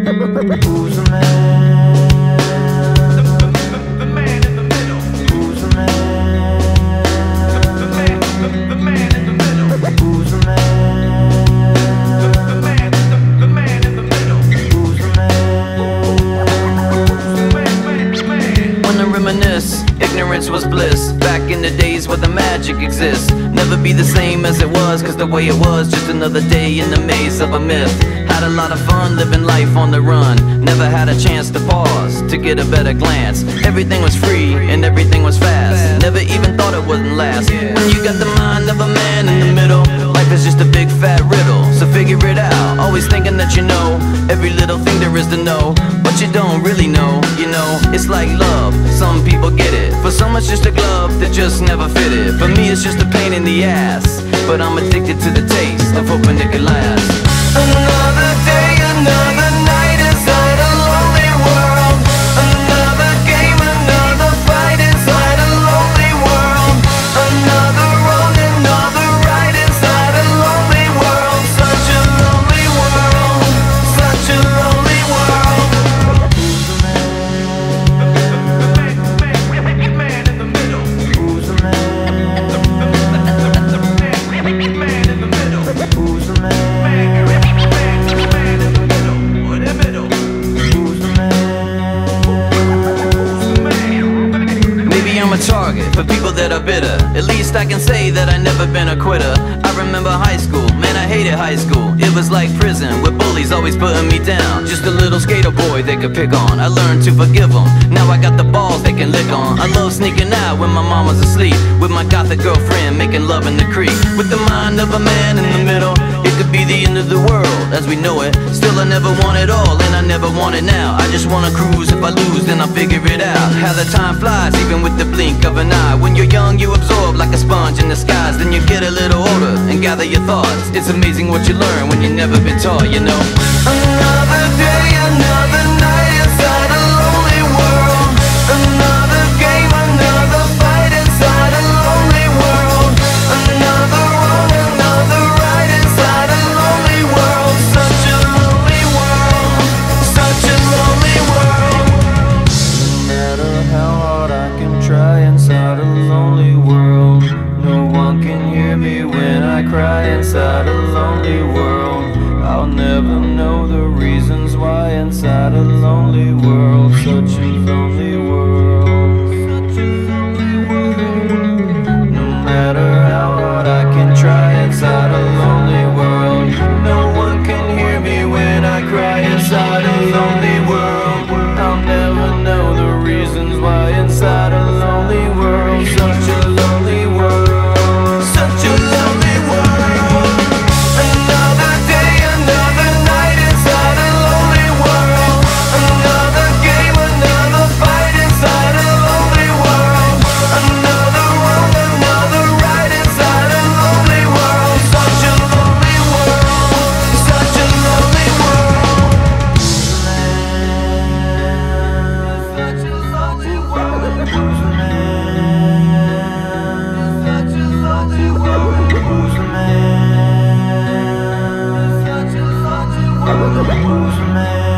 Who's the man? The man in the middle. Who's the man? The man in the middle. Who's the man? The man in the middle. Who's the man? When I reminisce, ignorance was bliss. Back in the days where the magic exists. Never be the same as it was, cause the way it was, just another day in the maze of a myth. Had a lot of fun living life on the run. Never had a chance to pause, to get a better glance. Everything was free and everything was fast. Never even thought it wouldn't last. When you got the mind of a man in the middle, life is just a big fat riddle, so figure it out. Always thinking that you know every little thing there is to know, but you don't really know, you know. It's like love, some people get it. For some it's just a glove that just never fitted. For me it's just a pain in the ass, but I'm addicted to the taste of hoping it could last. Another day, another night inside a lonely world. Another game, another fight inside a lonely world. Another road, another ride inside a lonely world. Such a lonely world, such a lonely world. Who's the man? The man in the middle. Who's the man? The man in the middle. Who's the man? I'm a target for people that are bitter. At least I can say that I never been a quitter. I remember high school, man, I hated high school. It was like prison, with bullies always putting me down. Just a little skater boy they could pick on. I learned to forgive them, now I got the balls they can lick on. I love sneaking out when my mom was asleep, with my gothic girlfriend making love in the creek. With the mind of a man in the middle, it could be the end of the world as we know it. Still I never want it all, and I never want it now. I just wanna cruise, if I lose then I'll figure it out. How the time flies, even with the blink of an eye. When you're young you absorb like a sponge in the skies. Then you get a little older and gather your thoughts. It's amazing what you learn when you've never been taught, you know. Another day, another night inside a lonely world. Another game, another fight inside a lonely world. Another road, another ride inside a lonely world. Such a lonely world, such a lonely world. No matter how hard I can try inside a lonely world, no one can hear me when I cry inside a lonely world. I'll never know the reasons why inside a lonely world. Such a lonely world, such a lonely world. No matter how hard I can try inside a lonely world, no one can hear me when I cry inside a lonely world. I'll never know the reasons why inside a lonely world. Such a lonely world, such a lonely world. Another day, another night inside a lonely world. Another game, another fight inside a lonely world. Another road, another ride inside a lonely world. Such a lonely world, such a lonely world. Such a lonely world. Who's the man? Such a lonely world. Who's the man? Such a lonely world. Who's the man?